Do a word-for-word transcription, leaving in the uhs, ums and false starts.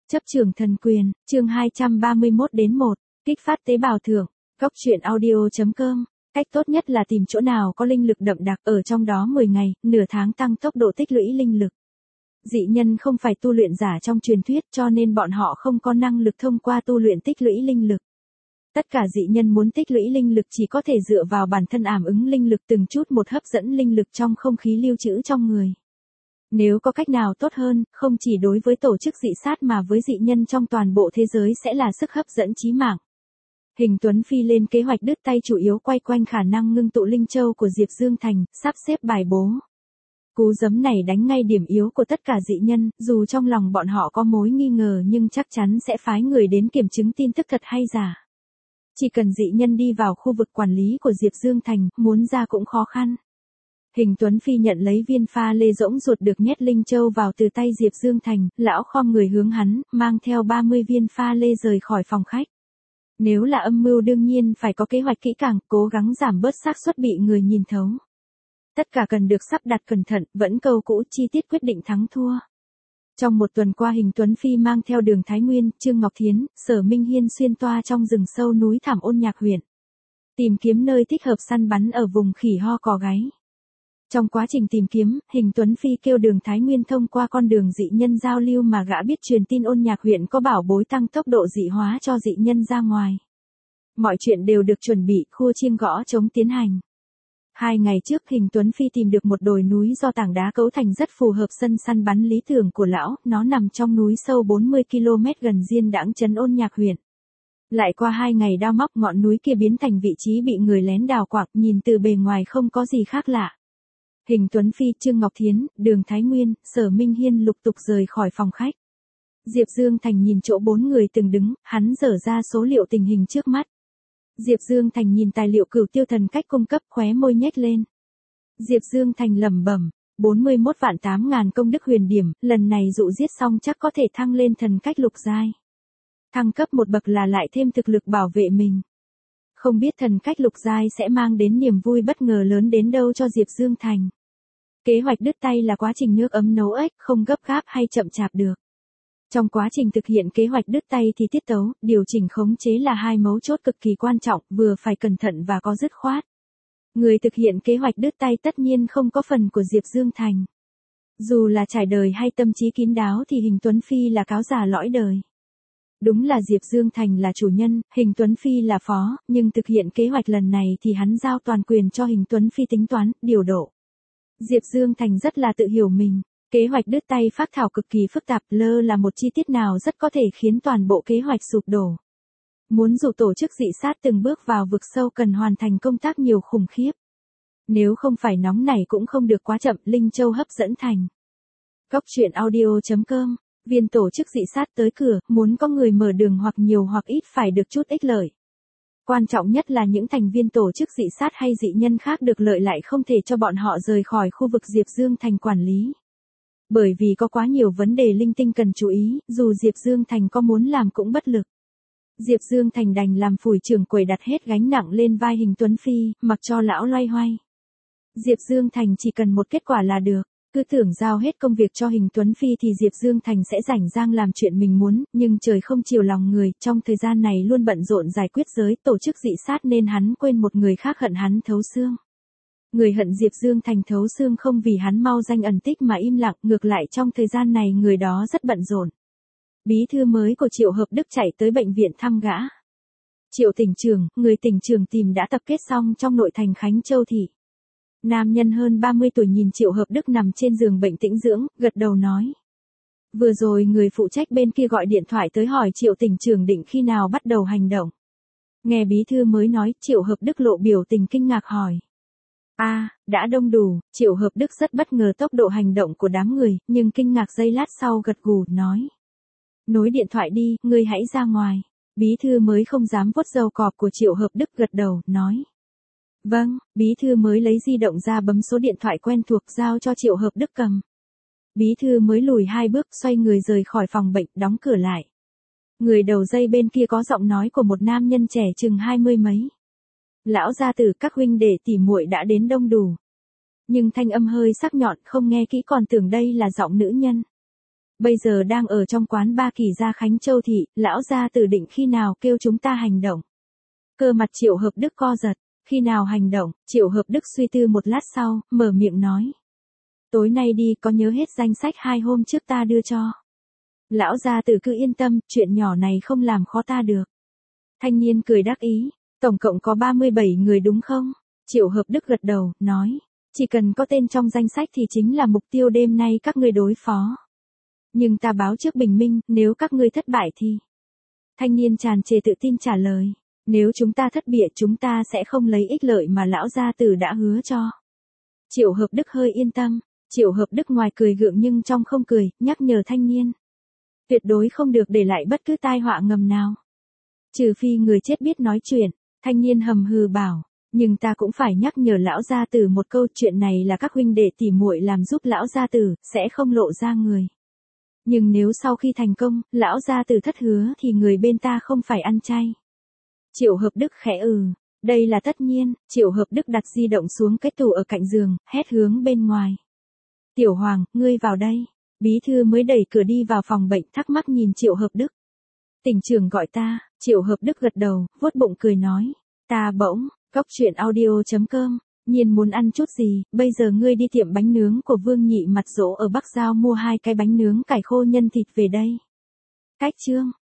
Chấp trường thần quyền, chương hai trăm ba mươi mốt đến một, kích phát tế bào thưởng, góc truyện audio.com. Cách tốt nhất là tìm chỗ nào có linh lực đậm đặc, ở trong đó mười ngày, nửa tháng tăng tốc độ tích lũy linh lực. Dị nhân không phải tu luyện giả trong truyền thuyết, cho nên bọn họ không có năng lực thông qua tu luyện tích lũy linh lực. Tất cả dị nhân muốn tích lũy linh lực chỉ có thể dựa vào bản thân ảm ứng linh lực từng chút một hấp dẫn linh lực trong không khí lưu trữ trong người. Nếu có cách nào tốt hơn, không chỉ đối với tổ chức dị sát mà với dị nhân trong toàn bộ thế giới sẽ là sức hấp dẫn chí mạng. Hình Tuấn Phi lên kế hoạch đứt tay chủ yếu quay quanh khả năng ngưng tụ linh châu của Diệp Dương Thành, sắp xếp bài bố. Cú giấm này đánh ngay điểm yếu của tất cả dị nhân, dù trong lòng bọn họ có mối nghi ngờ nhưng chắc chắn sẽ phái người đến kiểm chứng tin tức thật hay giả. Chỉ cần dị nhân đi vào khu vực quản lý của Diệp Dương Thành, muốn ra cũng khó khăn. Hình Tuấn Phi nhận lấy viên pha lê rỗng ruột được nhét linh châu vào từ tay Diệp Dương Thành, lão khom người hướng hắn, mang theo ba mươi viên pha lê rời khỏi phòng khách. Nếu là âm mưu đương nhiên phải có kế hoạch kỹ càng, cố gắng giảm bớt xác suất bị người nhìn thấu. Tất cả cần được sắp đặt cẩn thận, vẫn câu cũ chi tiết quyết định thắng thua. Trong một tuần qua Hình Tuấn Phi mang theo Đường Thái Nguyên, Trương Ngọc Thiến, Sở Minh Hiên xuyên toa trong rừng sâu núi thảm Ôn Nhạc huyện. Tìm kiếm nơi thích hợp săn bắn ở vùng khỉ ho cò gáy. Trong quá trình tìm kiếm, Hình Tuấn Phi kêu Đường Thái Nguyên thông qua con đường dị nhân giao lưu mà gã biết truyền tin Ôn Nhạc huyện có bảo bối tăng tốc độ dị hóa cho dị nhân ra ngoài. Mọi chuyện đều được chuẩn bị, khua chiêng gõ trống tiến hành. Hai ngày trước Hình Tuấn Phi tìm được một đồi núi do tảng đá cấu thành rất phù hợp sân săn bắn lý tưởng của lão, nó nằm trong núi sâu bốn mươi ki lô mét gần Diên Đãng trấn Ôn Nhạc huyện. Lại qua hai ngày đao móc ngọn núi kia biến thành vị trí bị người lén đào quạng, nhìn từ bề ngoài không có gì khác lạ. Hình Tuấn Phi, Trương Ngọc Thiến, Đường Thái Nguyên, Sở Minh Hiên lục tục rời khỏi phòng khách. Diệp Dương Thành nhìn chỗ bốn người từng đứng, hắn dở ra số liệu tình hình trước mắt. Diệp Dương Thành nhìn tài liệu Cửu Tiêu Thần Cách cung cấp, khóe môi nhếch lên. Diệp Dương Thành lẩm bẩm, bốn mươi mốt vạn tám ngàn công đức huyền điểm, lần này dụ giết xong chắc có thể thăng lên thần cách lục giai. Thăng cấp một bậc là lại thêm thực lực bảo vệ mình. Không biết thần cách lục giai sẽ mang đến niềm vui bất ngờ lớn đến đâu cho Diệp Dương Thành. Kế hoạch đứt tay là quá trình nước ấm nấu ếch, không gấp gáp hay chậm chạp được. Trong quá trình thực hiện kế hoạch đứt tay thì tiết tấu, điều chỉnh khống chế là hai mấu chốt cực kỳ quan trọng, vừa phải cẩn thận và có dứt khoát. Người thực hiện kế hoạch đứt tay tất nhiên không có phần của Diệp Dương Thành. Dù là trải đời hay tâm trí kín đáo thì Hình Tuấn Phi là cáo già lõi đời. Đúng là Diệp Dương Thành là chủ nhân, Hình Tuấn Phi là phó, nhưng thực hiện kế hoạch lần này thì hắn giao toàn quyền cho Hình Tuấn Phi tính toán, điều độ. Diệp Dương Thành rất là tự hiểu mình. Kế hoạch đứt tay phác thảo cực kỳ phức tạp, lơ là một chi tiết nào rất có thể khiến toàn bộ kế hoạch sụp đổ. Muốn dụ tổ chức dị sát từng bước vào vực sâu cần hoàn thành công tác nhiều khủng khiếp. Nếu không phải nóng này cũng không được quá chậm, Linh Châu hấp dẫn thành. Góc truyện audio.com, viên tổ chức dị sát tới cửa, muốn có người mở đường hoặc nhiều hoặc ít phải được chút ích lợi. Quan trọng nhất là những thành viên tổ chức dị sát hay dị nhân khác được lợi lại không thể cho bọn họ rời khỏi khu vực Diệp Dương Thành quản lý. Bởi vì có quá nhiều vấn đề linh tinh cần chú ý, dù Diệp Dương Thành có muốn làm cũng bất lực. Diệp Dương Thành đành làm phủi trưởng quầy đặt hết gánh nặng lên vai Hình Tuấn Phi, mặc cho lão loay hoay. Diệp Dương Thành chỉ cần một kết quả là được, cứ tưởng giao hết công việc cho Hình Tuấn Phi thì Diệp Dương Thành sẽ rảnh rang làm chuyện mình muốn, nhưng trời không chiều lòng người, trong thời gian này luôn bận rộn giải quyết giới tổ chức dị sát nên hắn quên một người khác hận hắn thấu xương. Người hận Diệp Dương Thành thấu xương không vì hắn mau danh ẩn tích mà im lặng, ngược lại trong thời gian này người đó rất bận rộn. Bí thư mới của Triệu Hợp Đức chạy tới bệnh viện thăm gã. Triệu tỉnh trưởng, người tỉnh trưởng tìm đã tập kết xong trong nội thành Khánh Châu thị. Nam nhân hơn ba mươi tuổi nhìn Triệu Hợp Đức nằm trên giường bệnh tĩnh dưỡng, gật đầu nói. Vừa rồi người phụ trách bên kia gọi điện thoại tới hỏi Triệu tỉnh trưởng định khi nào bắt đầu hành động. Nghe bí thư mới nói, Triệu Hợp Đức lộ biểu tình kinh ngạc hỏi. A, à, đã đông đủ, Triệu Hợp Đức rất bất ngờ tốc độ hành động của đám người, nhưng kinh ngạc giây lát sau gật gù, nói. Nối điện thoại đi, ngươi hãy ra ngoài. Bí thư mới không dám vuốt râu cọp của Triệu Hợp Đức gật đầu, nói. Vâng, bí thư mới lấy di động ra bấm số điện thoại quen thuộc giao cho Triệu Hợp Đức cầm. Bí thư mới lùi hai bước xoay người rời khỏi phòng bệnh, đóng cửa lại. Người đầu dây bên kia có giọng nói của một nam nhân trẻ chừng hai mươi mấy. Lão gia tử, các huynh đệ tỉ muội đã đến đông đủ. Nhưng thanh âm hơi sắc nhọn, không nghe kỹ còn tưởng đây là giọng nữ nhân. Bây giờ đang ở trong quán ba Kỳ Gia Khánh Châu Thị, lão gia tử định khi nào kêu chúng ta hành động. Cơ mặt Triệu Hợp Đức co giật, khi nào hành động, Triệu Hợp Đức suy tư một lát sau, mở miệng nói. Tối nay đi, có nhớ hết danh sách hai hôm trước ta đưa cho. Lão gia tử cứ yên tâm, chuyện nhỏ này không làm khó ta được. Thanh niên cười đắc ý, tổng cộng có ba mươi bảy người đúng không? Triệu Hợp Đức gật đầu, nói, chỉ cần có tên trong danh sách thì chính là mục tiêu đêm nay các ngươi đối phó. Nhưng ta báo trước bình minh, nếu các ngươi thất bại thì... Thanh niên tràn trề tự tin trả lời, nếu chúng ta thất bại chúng ta sẽ không lấy ích lợi mà lão gia tử đã hứa cho. Triệu Hợp Đức hơi yên tâm, Triệu Hợp Đức ngoài cười gượng nhưng trong không cười, nhắc nhở thanh niên. Tuyệt đối không được để lại bất cứ tai họa ngầm nào. Trừ phi người chết biết nói chuyện, thanh niên hầm hừ bảo, nhưng ta cũng phải nhắc nhở lão gia tử một câu, chuyện này là các huynh đệ tỉ muội làm giúp lão gia tử, sẽ không lộ ra người. Nhưng nếu sau khi thành công, lão gia tử thất hứa thì người bên ta không phải ăn chay. Triệu Hợp Đức khẽ ừ, đây là tất nhiên. Triệu Hợp Đức đặt di động xuống cái tủ ở cạnh giường, hét hướng bên ngoài. Tiểu Hoàng, ngươi vào đây. Bí thư mới đẩy cửa đi vào phòng bệnh, thắc mắc nhìn Triệu Hợp Đức. Tỉnh trưởng gọi ta. Triệu Hợp Đức gật đầu, vuốt bụng cười nói. Ta bỗng, Cóc Truyện audio chấm com, nhiên muốn ăn chút gì, bây giờ ngươi đi tiệm bánh nướng của Vương Nhị Mặt Dỗ ở Bắc Giao mua hai cái bánh nướng cải khô nhân thịt về đây. Cách chương.